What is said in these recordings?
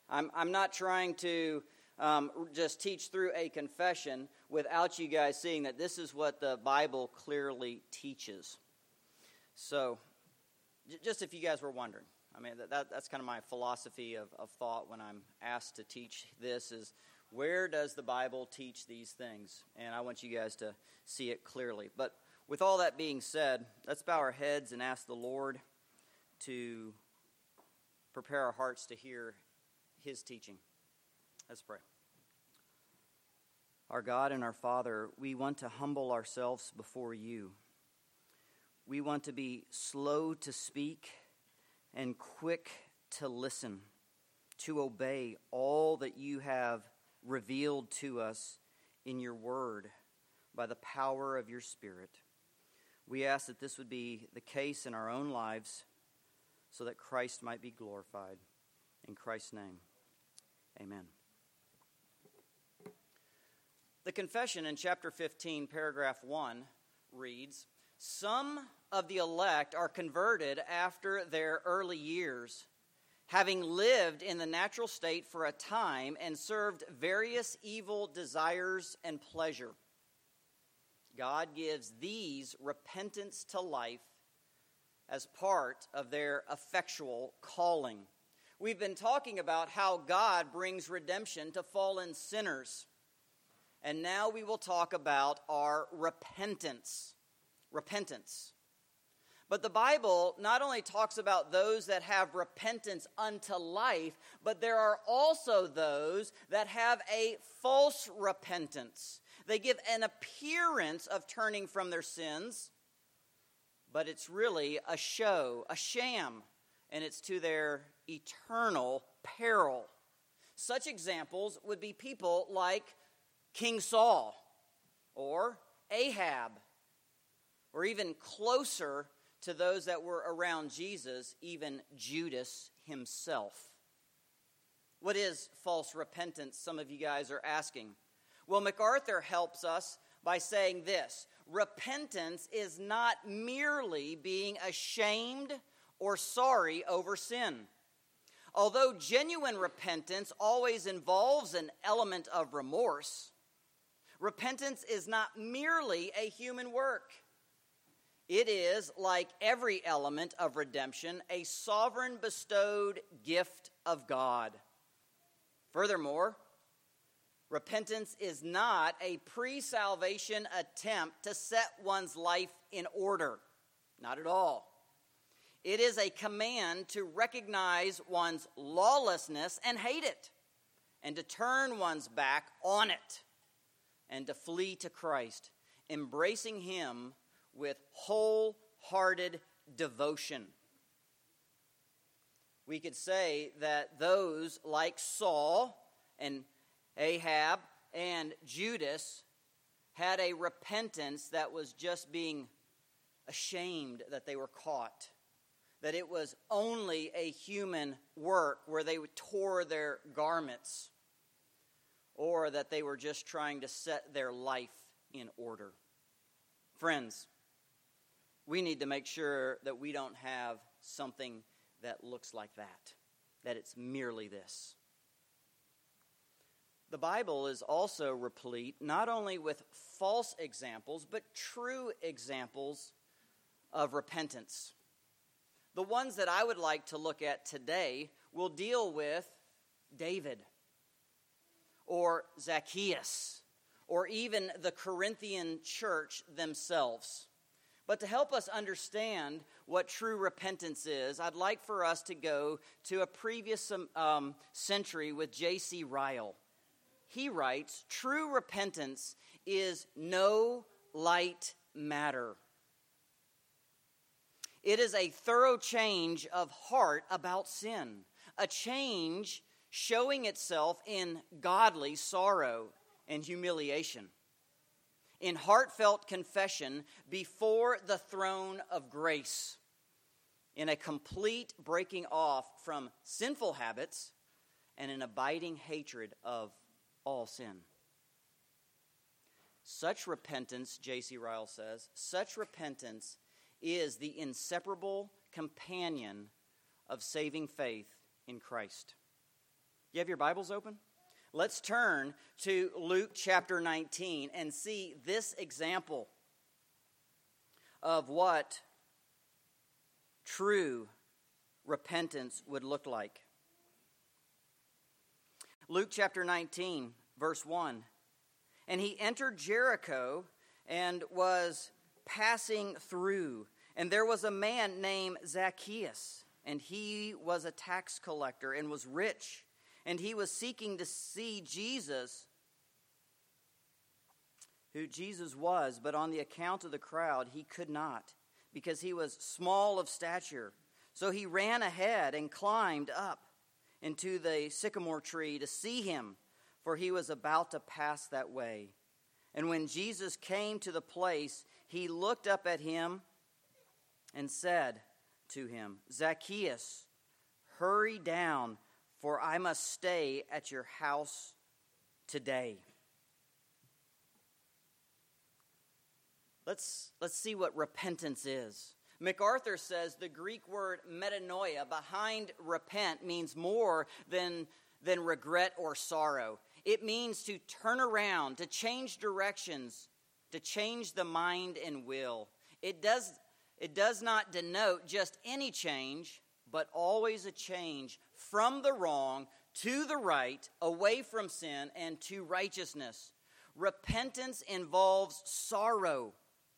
I'm not trying to just teach through a confession without you guys seeing that this is what the Bible clearly teaches. So, just if you guys were wondering, I mean, that's kind of my philosophy of thought when I'm asked to teach this is, where does the Bible teach these things? And I want you guys to see it clearly. But with all that being said, let's bow our heads and ask the Lord to prepare our hearts to hear His teaching. Let's pray. Our God and our Father, we want to humble ourselves before you. We want to be slow to speak and quick to listen, to obey all that you have revealed to us in your word by the power of your Spirit. We ask that this would be the case in our own lives so that Christ might be glorified. In Christ's name, amen. The confession in chapter 15, paragraph 1 reads, "Some of the elect are converted after their early years, having lived in the natural state for a time and served various evil desires and pleasure. God gives these repentance to life as part of their effectual calling." We've been talking about how God brings redemption to fallen sinners. And now we will talk about our repentance. Repentance. But the Bible not only talks about those that have repentance unto life, but there are also those that have a false repentance. They give an appearance of turning from their sins, but it's really a show, a sham, and it's to their eternal peril. Such examples would be people like King Saul, or Ahab, or even closer to those that were around Jesus, even Judas himself. What is false repentance, some of you guys are asking? Well, MacArthur helps us by saying this: repentance is not merely being ashamed or sorry over sin. Although genuine repentance always involves an element of remorse, repentance is not merely a human work. It is, like every element of redemption, a sovereign bestowed gift of God. Furthermore, repentance is not a pre-salvation attempt to set one's life in order. Not at all. It is a command to recognize one's lawlessness and hate it, and to turn one's back on it, and to flee to Christ, embracing Him with wholehearted devotion. We could say that those like Saul and Ahab and Judas had a repentance that was just being ashamed that they were caught, that it was only a human work where they tore their garments, or that they were just trying to set their life in order. Friends, we need to make sure that we don't have something that looks like that it's merely this. The Bible is also replete not only with false examples, but true examples of repentance. The ones that I would like to look at today will deal with David, or Zacchaeus, or even the Corinthian church themselves. But to help us understand what true repentance is, I'd like for us to go to a previous century with J.C. Ryle. He writes, "True repentance is no light matter. It is a thorough change of heart about sin, a change showing itself in godly sorrow and humiliation, in heartfelt confession before the throne of grace, in a complete breaking off from sinful habits and an abiding hatred of all sin." Such repentance, J.C. Ryle says, such repentance is the inseparable companion of saving faith in Christ. You have your Bibles open? Let's turn to Luke chapter 19 and see this example of what true repentance would look like. Luke chapter 19, verse 1. And he entered Jericho and was passing through. And there was a man named Zacchaeus, and he was a tax collector and was rich. And he was seeking to see Jesus, who Jesus was, but on the account of the crowd, he could not, because he was small of stature. So he ran ahead and climbed up into the sycamore tree to see him, for he was about to pass that way. And when Jesus came to the place, he looked up at him and said to him, Zacchaeus, hurry down, for I must stay at your house today. Let's see what repentance is. MacArthur says the Greek word metanoia, behind repent, means more than regret or sorrow. It means to turn around, to change directions, to change the mind and will. It does not denote just any change, but always a change from the wrong to the right, away from sin and to righteousness. Repentance involves sorrow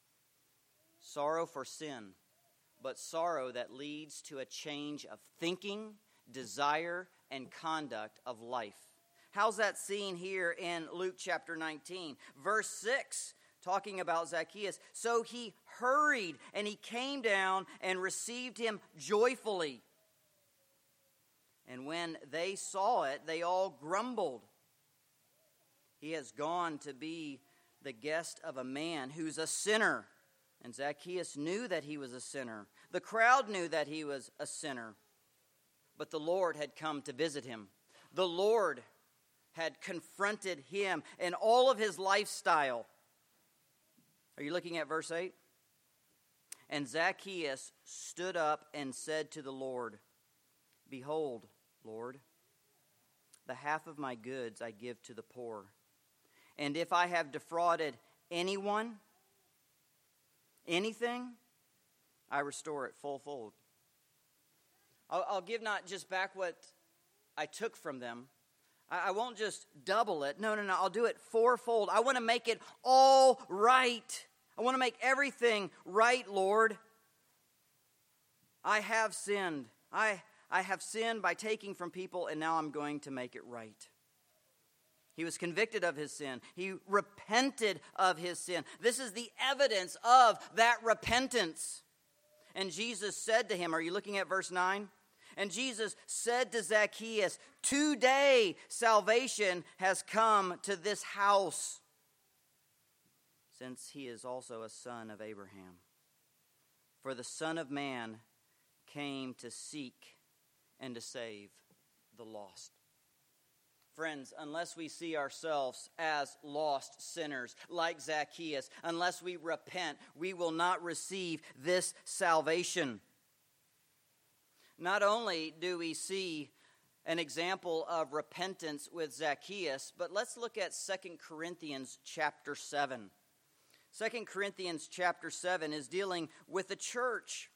for sin, but sorrow that leads to a change of thinking, desire, and conduct of life. How's that seen here in Luke chapter 19? Verse 6, talking about Zacchaeus. So he hurried, and he came down and received him joyfully. And when they saw it, they all grumbled. He has gone to be the guest of a man who's a sinner. And Zacchaeus knew that he was a sinner. The crowd knew that he was a sinner. But the Lord had come to visit him. The Lord had confronted him and all of his lifestyle. Are you looking at verse 8? And Zacchaeus stood up and said to the Lord, Behold, Lord, the half of my goods I give to the poor. And if I have defrauded anything, I restore it fullfold. I'll give not just back what I took from them. I won't just double it. No. I'll do it fourfold. I want to make it all right. I want to make everything right, Lord. I have sinned. I have sinned by taking from people, and now I'm going to make it right. He was convicted of his sin. He repented of his sin. This is the evidence of that repentance. And Jesus said to him, are you looking at verse 9? And Jesus said to Zacchaeus, today salvation has come to this house, since he is also a son of Abraham. For the Son of Man came to seek and to save the lost. Friends, unless we see ourselves as lost sinners like Zacchaeus, unless we repent, we will not receive this salvation. Not only do we see an example of repentance with Zacchaeus, but let's look at 2 Corinthians chapter 7. 2 Corinthians chapter 7 is dealing with the church.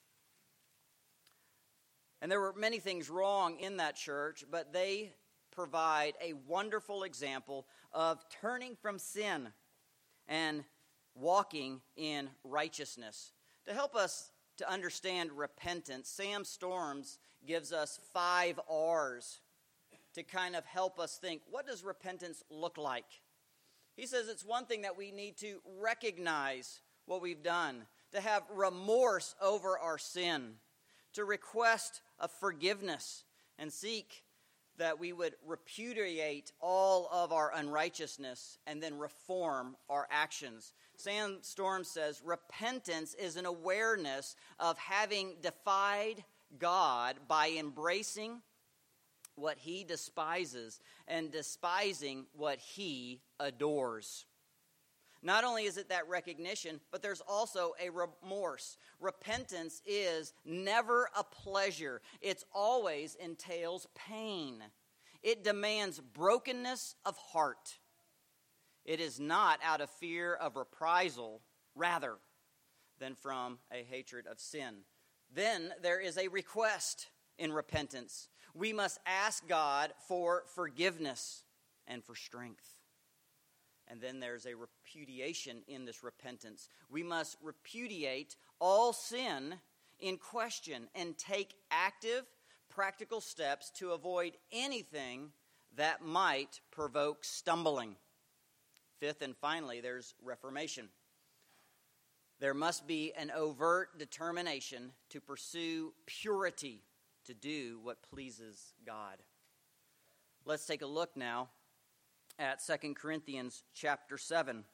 And there were many things wrong in that church, but they provide a wonderful example of turning from sin and walking in righteousness. To help us to understand repentance, Sam Storms gives us 5 R's to kind of help us think, what does repentance look like? He says it's one thing that we need to recognize what we've done, to have remorse over our sin, to request a forgiveness and seek that we would repudiate all of our unrighteousness and then reform our actions. Sam Storm says repentance is an awareness of having defied God by embracing what he despises and despising what he adores. Not only is it that recognition, but there's also a remorse. Repentance is never a pleasure. It always entails pain. It demands brokenness of heart. It is not out of fear of reprisal, rather than from a hatred of sin. Then there is a request in repentance. We must ask God for forgiveness and for strength. And then there's a repudiation in this repentance. We must repudiate all sin in question and take active, practical steps to avoid anything that might provoke stumbling. Fifth and finally, there's reformation. There must be an overt determination to pursue purity, to do what pleases God. Let's take a look now at 2 Corinthians chapter 7.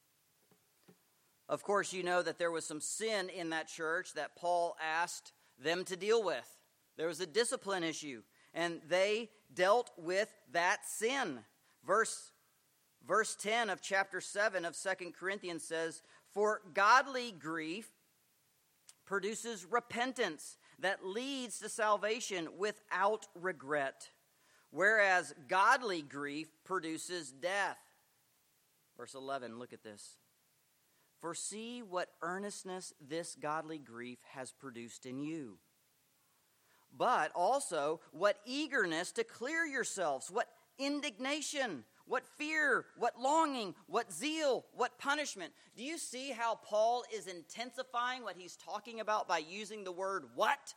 Of course, you know that there was some sin in that church that Paul asked them to deal with. There was a discipline issue, and they dealt with that sin. Verse 10 of chapter 7 of 2 Corinthians says, "For godly grief produces repentance that leads to salvation without regret, whereas godly grief produces death." Verse 11, look at this. "For see what earnestness this godly grief has produced in you, but also what eagerness to clear yourselves, what indignation, what fear, what longing, what zeal, what punishment." Do you see how Paul is intensifying what he's talking about by using the word what?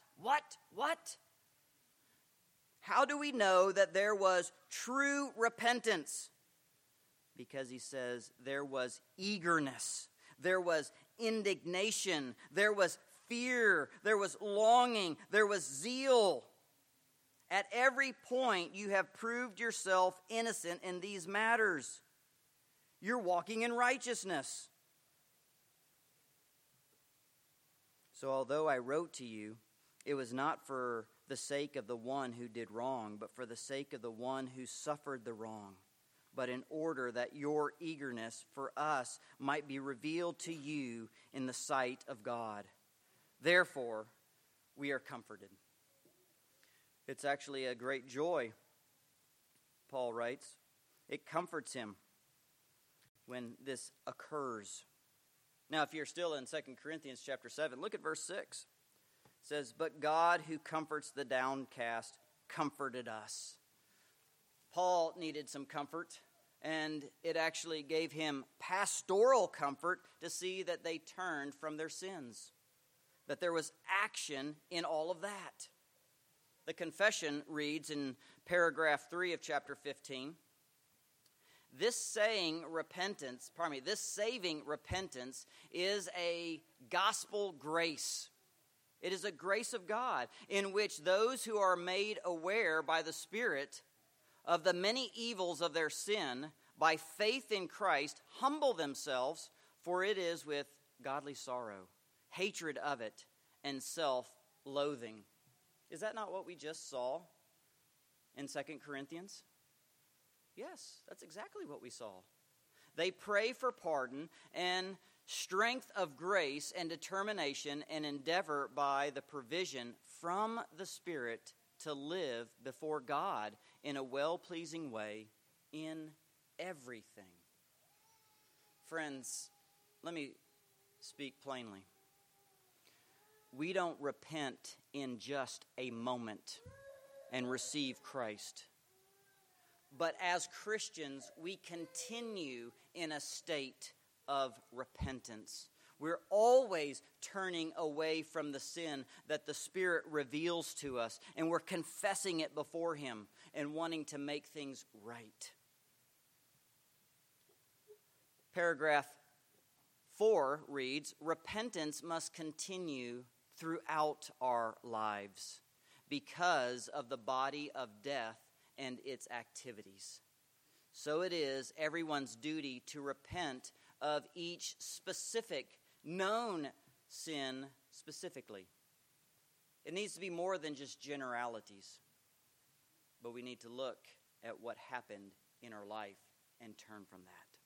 How do we know that there was true repentance? Because he says there was eagerness, there was indignation, there was fear, there was longing, there was zeal. At every point, you have proved yourself innocent in these matters. You're walking in righteousness. So although I wrote to you, it was not for the sake of the one who did wrong, but for the sake of the one who suffered the wrong, but in order that your eagerness for us might be revealed to you in the sight of God. Therefore, we are comforted. It's actually a great joy, Paul writes. It comforts him when this occurs. Now, if you're still in 2 Corinthians chapter 7, look at verse 6. It says, "But God who comforts the downcast comforted us." Paul needed some comfort, and it actually gave him pastoral comfort to see that they turned from their sins, that there was action in all of that. The confession reads in paragraph 3 of chapter 15, this saving repentance is a gospel grace. It is a grace of God in which those who are made aware by the Spirit of the many evils of their sin by faith in Christ humble themselves, for it is with godly sorrow, hatred of it, and self-loathing. Is that not what we just saw in 2 Corinthians? Yes, that's exactly what we saw. They pray for pardon and strength of grace and determination and endeavor by the provision from the Spirit to live before God in a well-pleasing way in everything. Friends, let me speak plainly. We don't repent in just a moment and receive Christ. But as Christians, we continue in a state of repentance. We're always turning away from the sin that the Spirit reveals to us, and we're confessing it before Him and wanting to make things right. Paragraph 4 reads, repentance must continue throughout our lives because of the body of death and its activities. So it is everyone's duty to repent of each specific known sin specifically. It needs to be more than just generalities, but we need to look at what happened in our life and turn from that.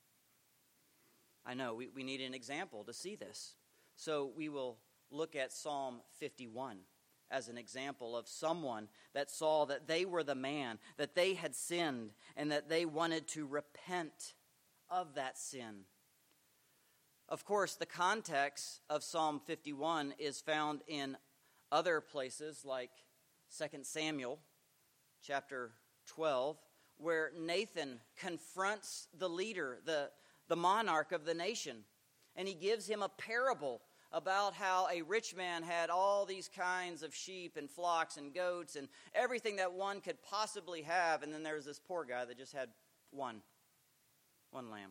I know we need an example to see this. So we will look at Psalm 51 as an example of someone that saw that they were the man, that they had sinned, and that they wanted to repent of that sin. Of course, the context of Psalm 51 is found in other places like 2 Samuel chapter 12, where Nathan confronts the leader, the monarch of the nation, and he gives him a parable about how a rich man had all these kinds of sheep and flocks and goats and everything that one could possibly have, and then there was this poor guy that just had one lamb.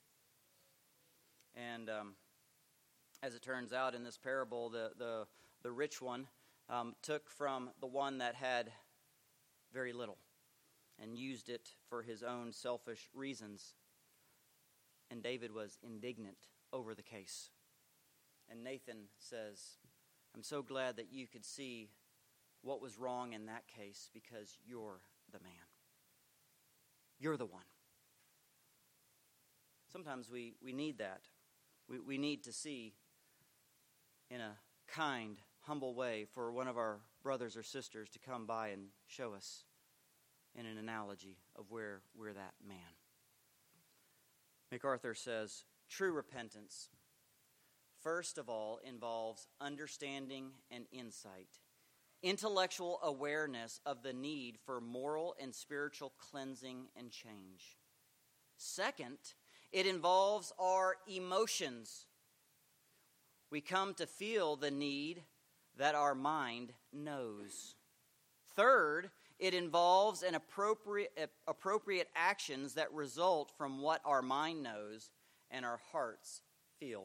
And as it turns out in this parable, the rich one took from the one that had very little and used it for his own selfish reasons. And David was indignant over the case. And Nathan says, I'm so glad that you could see what was wrong in that case because you're the man. You're the one. Sometimes we need that. We need to see in a kind, humble way for one of our brothers or sisters to come by and show us in an analogy of where we're that man. MacArthur says, true repentance, first of all, involves understanding and insight, intellectual awareness of the need for moral and spiritual cleansing and change. Second, it involves our emotions. We come to feel the need that our mind knows. Third, it involves an appropriate actions that result from what our mind knows and our hearts feel.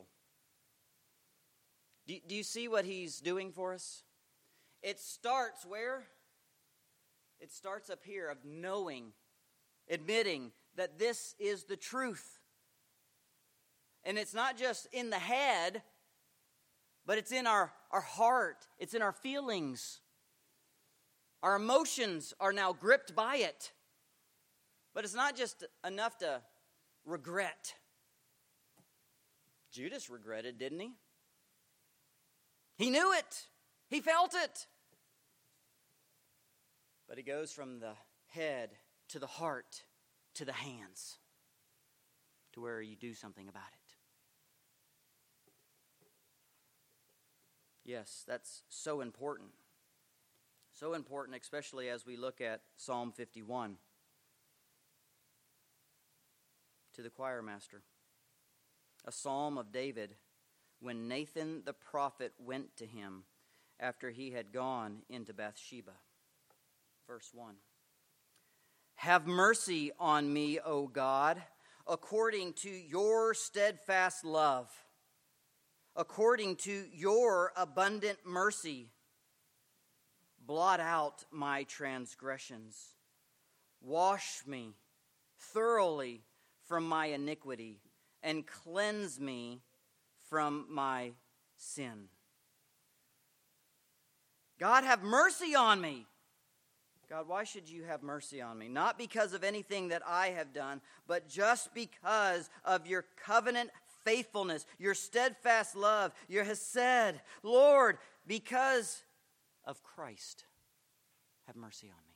Do you see what he's doing for us? It starts where? It starts up here of knowing, admitting that this is the truth. And it's not just in the head, but it's in our heart. It's in our feelings. Our emotions are now gripped by it. But it's not just enough to regret. Judas regretted, didn't he? He knew it. He felt it. But it goes from the head to the heart to the hands to where you do something about it. Yes, that's so important. So important, especially as we look at Psalm 51. To the choir master. A psalm of David when Nathan the prophet went to him after he had gone into Bathsheba. Verse 1. Have mercy on me, O God, according to your steadfast love. According to your abundant mercy, blot out my transgressions. Wash me thoroughly from my iniquity and cleanse me from my sin. God, have mercy on me. God, why should you have mercy on me? Not because of anything that I have done, but just because of your covenant faithfulness, your steadfast love, your hesed. Lord, because of Christ, have mercy on me.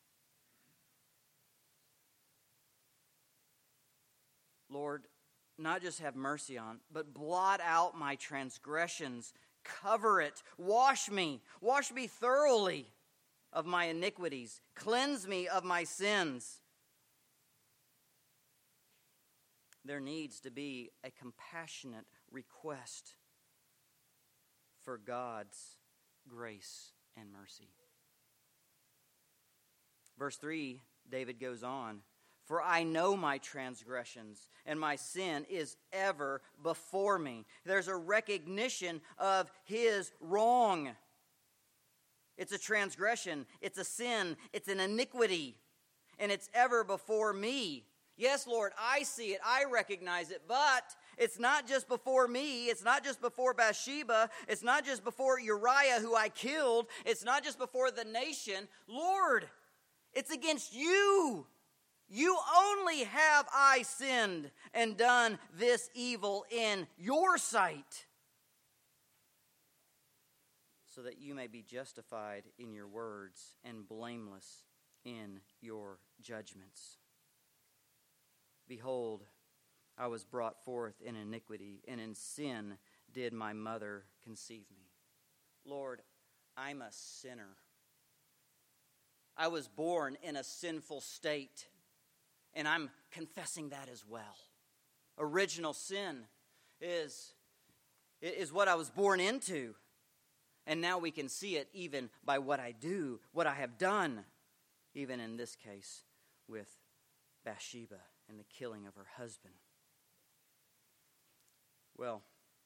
Lord, not just have mercy on, but blot out my transgressions. Cover it. Wash me thoroughly of my iniquities. Cleanse me of my sins. There needs to be a compassionate request for God's grace and mercy. Verse 3, David goes on, for I know my transgressions, and my sin is ever before me. There's a recognition of his wrong. It's a transgression, it's a sin, it's an iniquity, and it's ever before me. Yes, Lord, I see it, I recognize it, but it's not just before me, it's not just before Bathsheba, it's not just before Uriah who I killed, it's not just before the nation. Lord, it's against you. You only have I sinned and done this evil in your sight. so that you may be justified in your words and blameless in your judgments. Behold, I was brought forth in iniquity, and in sin did my mother conceive me. Lord, I'm a sinner. I was born in a sinful state, and I'm confessing that as well. Original sin is what I was born into. And now we can see it even by what I do, what I have done, even in this case with Bathsheba and the killing of her husband. Well,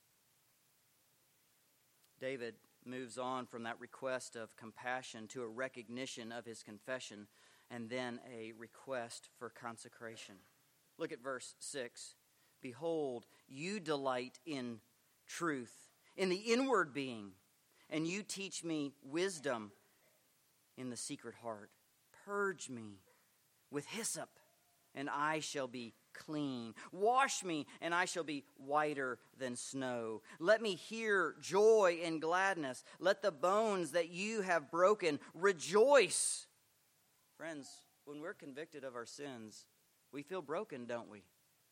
David moves on from that request of compassion to a recognition of his confession and then a request for consecration. Look at verse 6. Behold, you delight in truth, in the inward being, and you teach me wisdom in the secret heart. Purge me with hyssop, and I shall be clean. Wash me, and I shall be whiter than snow. Let me hear joy and gladness. Let the bones that you have broken rejoice. Friends, when we're convicted of our sins, we feel broken, don't we?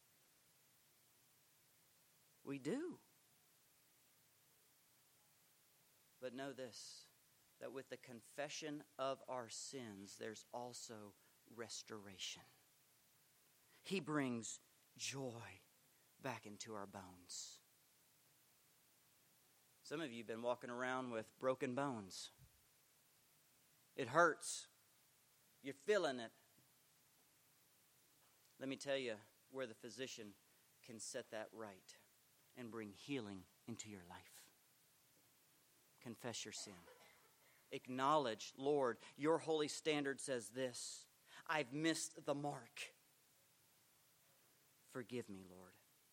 We do. But know this, that with the confession of our sins, there's also restoration. He brings joy back into our bones. Some of you have been walking around with broken bones. It hurts. You're feeling it. Let me tell you where the physician can set that right and bring healing into your life. Confess your sin. Acknowledge, Lord, your holy standard says this. I've missed the mark. Forgive me, Lord.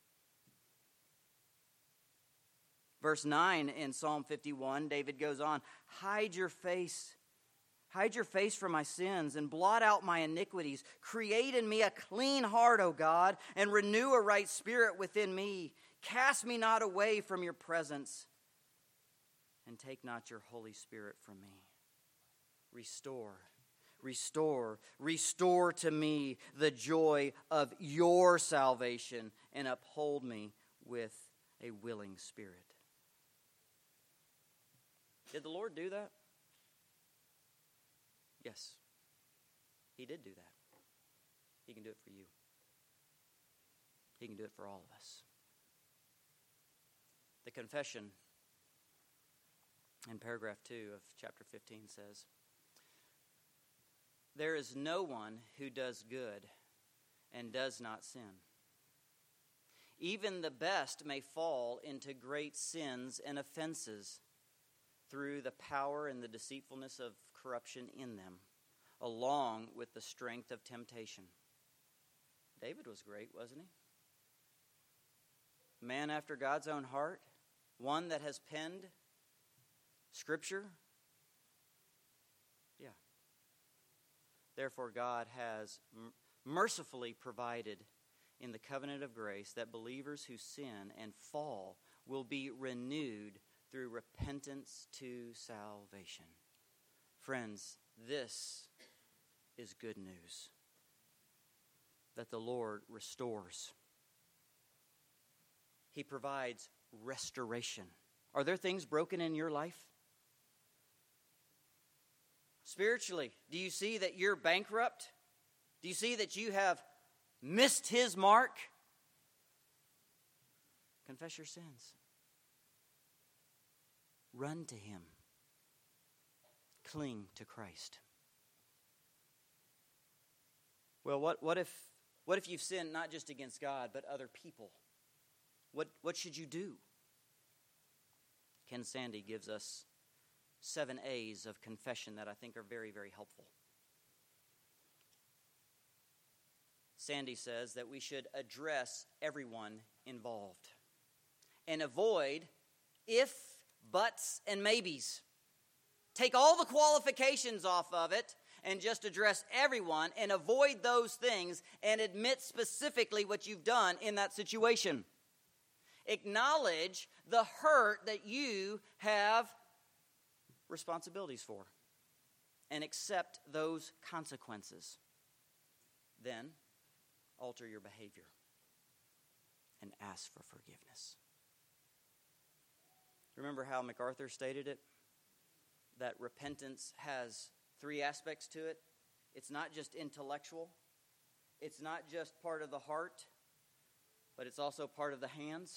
Verse 9 in Psalm 51, David goes on, hide your face from my sins and blot out my iniquities. Create in me a clean heart, O God, and renew a right spirit within me. Cast me not away from your presence, and take not your Holy Spirit from me. Restore to me the joy of your salvation, and uphold me with a willing spirit. Did the Lord do that? Yes, he did do that. He can do it for you. He can do it for all of us. The confession in paragraph 2 of chapter 15 says, there is no one who does good and does not sin. Even the best may fall into great sins and offenses through the power and the deceitfulness of corruption in them, along with the strength of temptation. David was great, wasn't he? Man after God's own heart, one that has penned Scripture. Yeah. Therefore, God has mercifully provided in the covenant of grace that believers who sin and fall will be renewed through repentance to salvation. Friends, this is good news, that the Lord restores. He provides restoration. Are there things broken in your life? Spiritually, do you see that you're bankrupt? Do you see that you have missed his mark? Confess your sins. Run to him. Cling to Christ. Well, what if you've sinned not just against God, but other people? What should you do? Ken Sande gives us 7 A's of confession that I think are very, very helpful. Sande says that we should address everyone involved and avoid if, buts, and maybes. Take all the qualifications off of it and just address everyone and avoid those things and admit specifically what you've done in that situation. Acknowledge the hurt that you have responsibilities for and accept those consequences. Then alter your behavior and ask for forgiveness. Remember how MacArthur stated it? That repentance has 3 aspects to it. It's not just intellectual. It's not just part of the heart, but it's also part of the hands.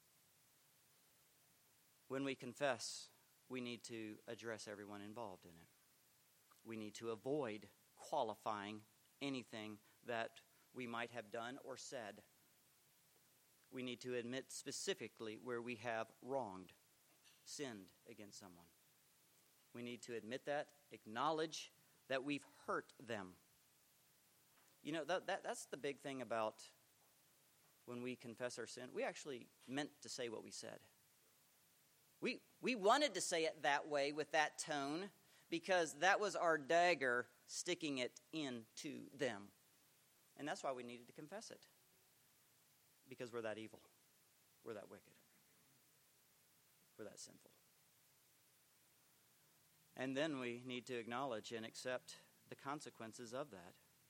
When we confess, we need to address everyone involved in it. We need to avoid qualifying anything that we might have done or said. We need to admit specifically where we have wronged, sinned against someone. We need to admit that, acknowledge that we've hurt them. You know, that's the big thing about when we confess our sin. We actually meant to say what we said. We wanted to say it that way with that tone because that was our dagger sticking it into them. And that's why we needed to confess it. Because we're that evil. We're that wicked. We're that sinful. And then we need to acknowledge and accept the consequences of that.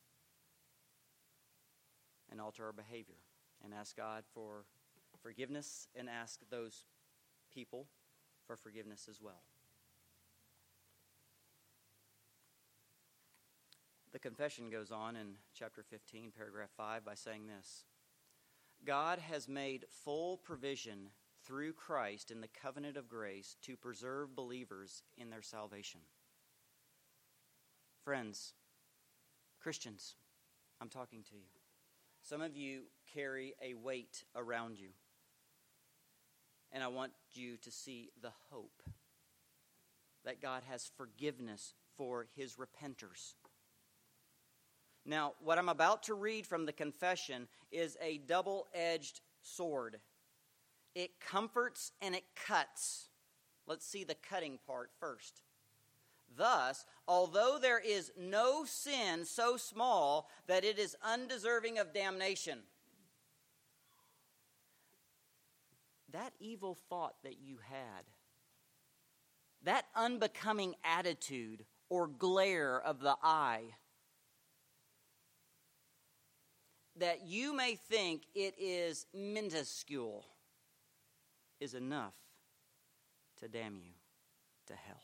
And alter our behavior. And ask God for forgiveness and ask those people for forgiveness as well. The confession goes on in chapter 15, paragraph 5, by saying this: God has made full provision through Christ in the covenant of grace to preserve believers in their salvation. Friends, Christians, I'm talking to you. Some of you carry a weight around you. And I want you to see the hope that God has forgiveness for his repenters. Now, what I'm about to read from the confession is a double-edged sword. It comforts and it cuts. Let's see the cutting part first. Thus, although there is no sin so small that it is undeserving of damnation, that evil thought that you had, that unbecoming attitude or glare of the eye, that you may think it is minuscule, is enough to damn you to hell.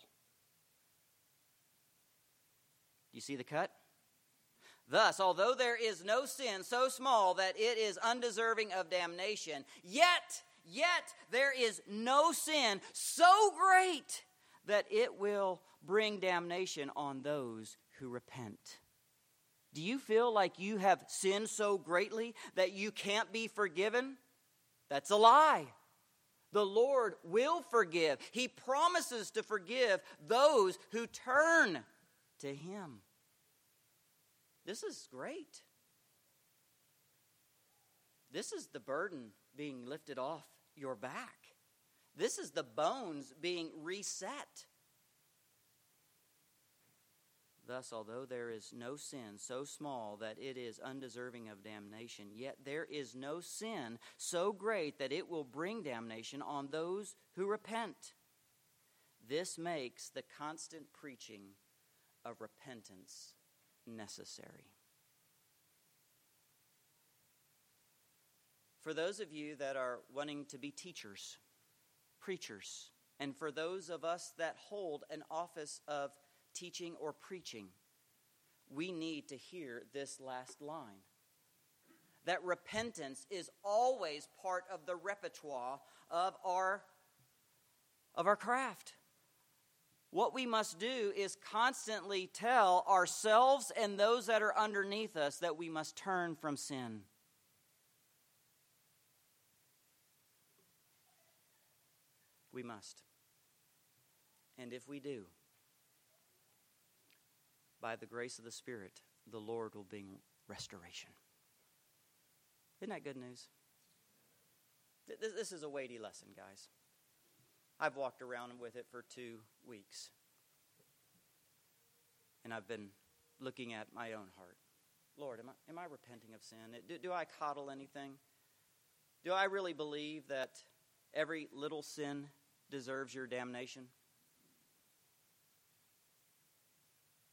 Do you see the cut? Thus, although there is no sin so small that it is undeserving of damnation, yet there is no sin so great that it will bring damnation on those who repent. Do you feel like you have sinned so greatly that you can't be forgiven? That's a lie. The Lord will forgive. He promises to forgive those who turn to him. This is great. This is the burden being lifted off your back. This is the bones being reset. Thus, although there is no sin so small that it is undeserving of damnation, yet there is no sin so great that it will bring damnation on those who repent. This makes the constant preaching of repentance necessary. For those of you that are wanting to be teachers, preachers, and for those of us that hold an office of teaching or preaching, we need to hear this last line. That repentance is always part of the repertoire of our craft. What we must do is constantly tell ourselves and those that are underneath us that we must turn from sin. We must. And if we do, by the grace of the Spirit, the Lord will bring restoration. Isn't that good news? This is a weighty lesson, guys. I've walked around with it for 2 weeks. And I've been looking at my own heart. Lord, am I repenting of sin? Do I coddle anything? Do I really believe that every little sin deserves your damnation?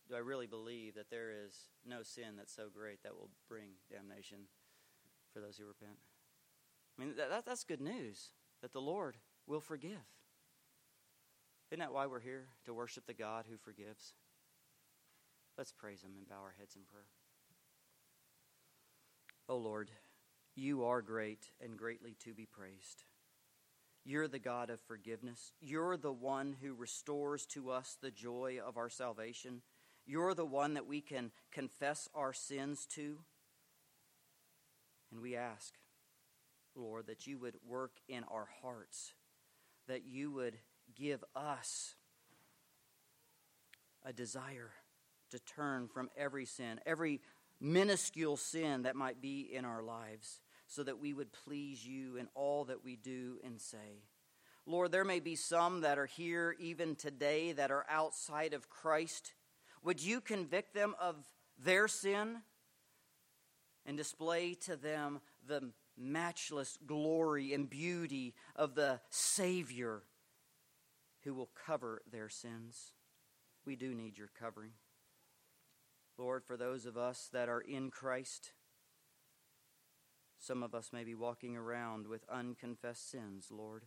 do I really believe that there is no sin that's so great that will bring damnation for those who repent? I mean, that's good news, that the Lord will forgive. Isn't that why we're here? To worship the God who forgives. Let's praise Him and bow our heads in prayer. Oh Lord, You are great and greatly to be praised. You're the God of forgiveness. You're the one who restores to us the joy of our salvation. You're the one that we can confess our sins to. And we ask, Lord, that You would work in our hearts, that You would give us a desire to turn from every sin, every minuscule sin that might be in our lives, so that we would please You in all that we do and say. Lord, there may be some that are here even today that are outside of Christ. Would You convict them of their sin and display to them the matchless glory and beauty of the Savior who will cover their sins? We do need Your covering. Lord, for those of us that are in Christ, some of us may be walking around with unconfessed sins, Lord.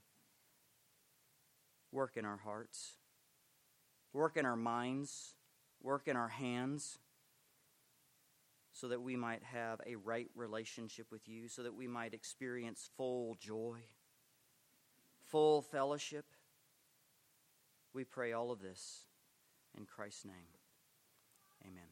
Work in our hearts. Work in our minds. Work in our hands, so that we might have a right relationship with You, so that we might experience full joy, full fellowship. We pray all of this in Christ's name. Amen.